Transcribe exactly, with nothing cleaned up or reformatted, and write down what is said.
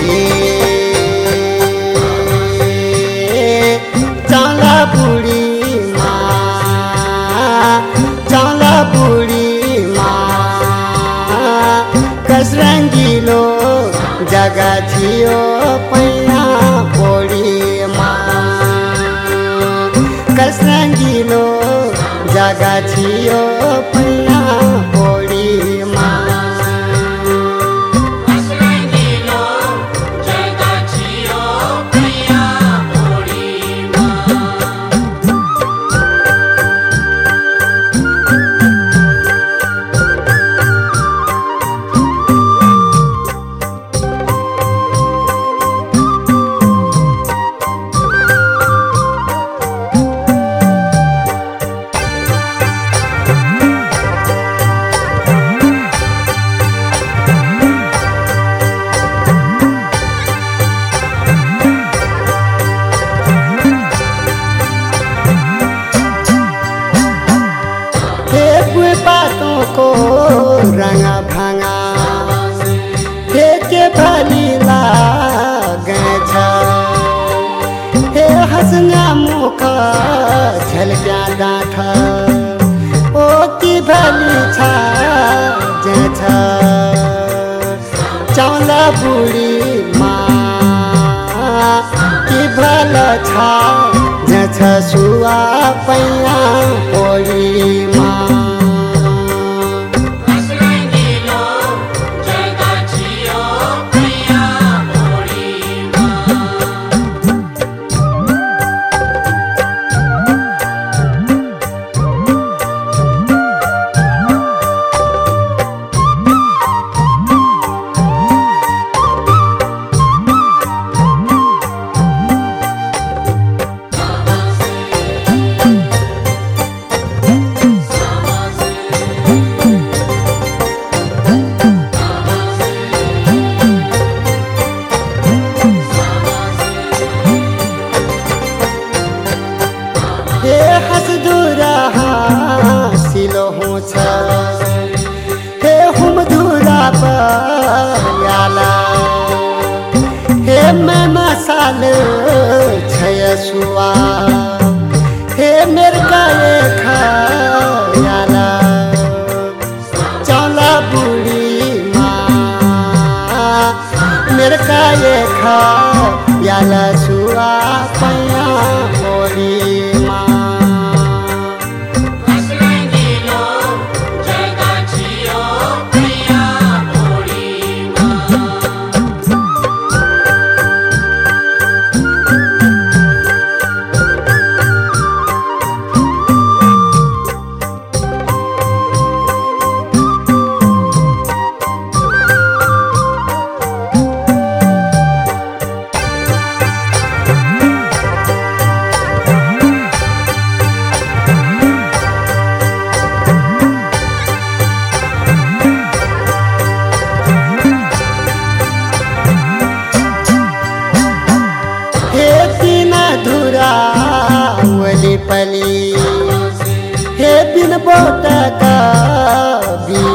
चौला बुढी चौला बुढी कसरङ्गिलो जग्गा थियो पैया पौडीमा कसरङ्गिलो जग्गा थियो पैया पौडीमा बातों को रंगा भांगा के भली लागे हे हंसना मुख झलक्या डाँठ ओ की भली छा जे छ चौला बुढी माँ की भल छा जे छ सुआ पैया पौडी माँ हे हसदुरा हाँसिलो हुन्छ हे हुमधुरा पयाला हे मैमा साल छय सुआ हे मेरका ये खयाला चौला बुढी माँ मेरका ये खयाला सुआ पैया पौडी पली हे बिन बोट का